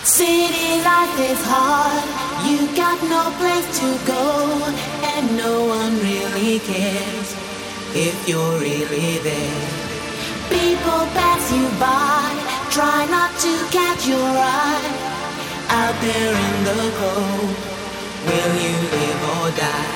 City life is hard, you got no place to go, and no one really cares if you're really there. People pass you by, try not to catch your eye. Out there in the cold, will you live or die?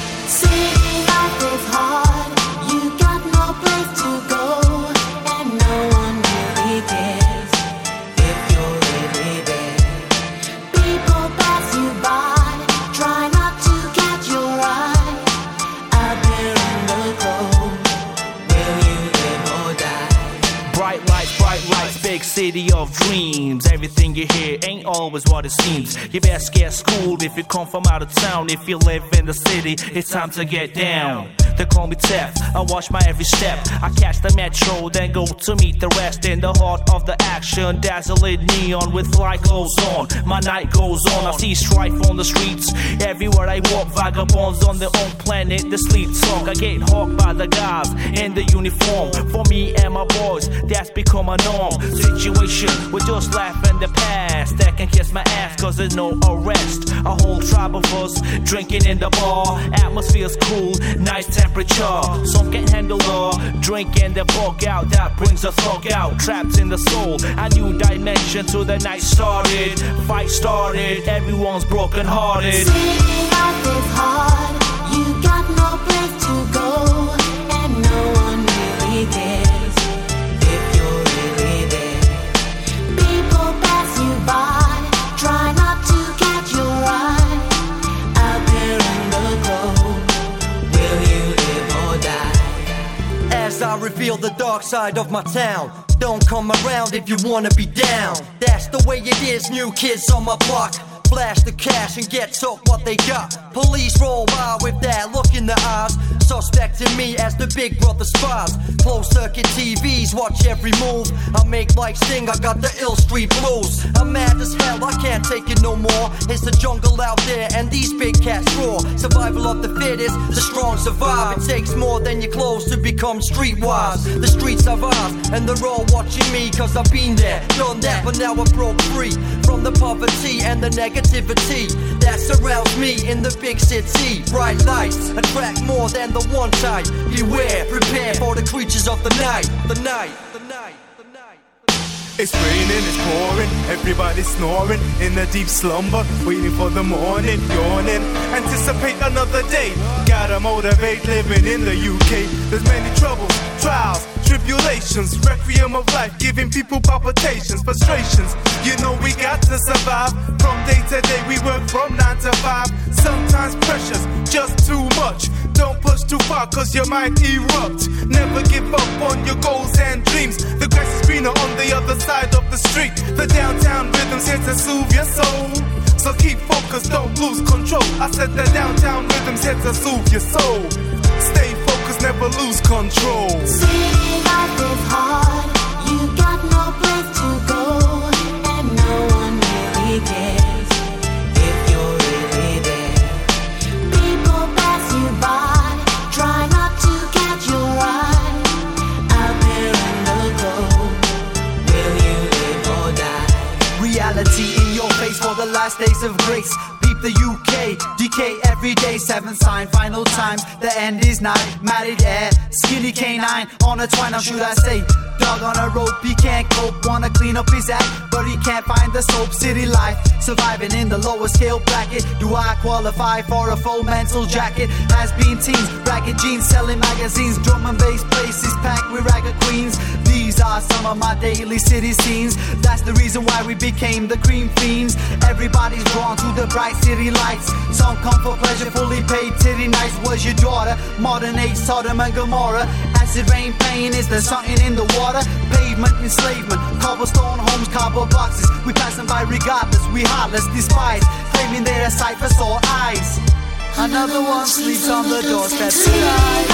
City life is hard, you got no place to go, and no one really cares if you're really there. People pass you by, try not to catch your eye. Out there in the cold, will you live or die? Bright lights, big city of dreams. Everything you hear ain't always what it seems. You best get schooled if you come from out of town. If you live in the city, it's time to get down. They call me Tef, I watch my every step. I catch the metro, then go to meet the rest. In the heart of the action, dazzling neon with light goes on. My night goes on, I see strife on the streets. Everywhere I walk, vagabonds on their own planet, the sleep talk. I get hawked by the guys in the uniform. For me and my boys, that's become a norm. Situation, we just laugh in the past. That can kiss my ass cause there's no arrest. A whole tribe of us drinking in the bar. Atmosphere's cool, nice temperature. Some can't handle the drink and the bug out. That brings a thug out, trapped in the soul. A new dimension to the night started. Fight started, everyone's broken hearted. City life is hard, you got no place to go, and no one really cares if you're really there. People pass you by, try not to catch your eye. Out there in the cold, will you live or die? As I reveal the dark side of my town, don't come around if you wanna be down. That's the way it is, new kids on my block. Flash the cash and get took what they got. Police roll by with that look in the eyes, suspecting me as the big brother spies. Closed circuit TVs watch every move. I make like sting, I got the ill street blues. I'm mad as hell, I can't take it no more. It's the jungle out there and these big cats roar. Survival of the fittest, the strong survive. It takes more than your clothes to become streetwise. The streets are ours and they're all watching me cause I've been there, done that, but now I broke free from the poverty and the negativity that surrounds me in the big city. Bright lights attract more than the one type. Beware, prepare for the creatures of the night. The night. It's raining, it's pouring, everybody's snoring in a deep slumber, waiting for the morning, yawning. Anticipate another day, gotta motivate living in the UK. There's many troubles, trials, tribulations, requiem of life, giving people palpitations, frustrations. You know we got to survive. From day to day we work from 9 to 5. Sometimes pressure's just too much. Don't push too far cause you might erupt. Never give up on your goals and dreams. The grass is greener on the other side of the street. The downtown rhythm's here to soothe your soul. So keep focused, don't lose control. I said the downtown rhythm's here to soothe your soul. Stay focused, never lose control. City life is hard, you got no place to go, and no one really cares if you're really there. People pass you by, try not to catch your eye. Out there in the cold, will you live or die? Reality in your face for the last days of grace. Beep the UK, decay every day. 7 sign, final times, the end is nigh. Married air, skinny canine on a twine, or should I say dog on a rope, he can't cope. Wanna clean up his act, but he can't find the soap. City life, surviving in the lower scale bracket. Do I qualify for a full mental jacket? Has been teens, ragged jeans, selling magazines. Drum and bass places packed with ragged queens. These are some of my daily city scenes. That's the reason why we became the cream fiends. Everybody's drawn to the bright city lights. Some come for pleasure, fully paid titty nights. Was your daughter, modern age Sodom and Gomorrah. Acid rain pain, is there something in the water? Pavement enslavement, cobblestone homes, cardboard boxes. We pass them by regardless, we heartless, despise, claiming they're a sight for sore eyes. Another one sleeps on the doorstep tonight.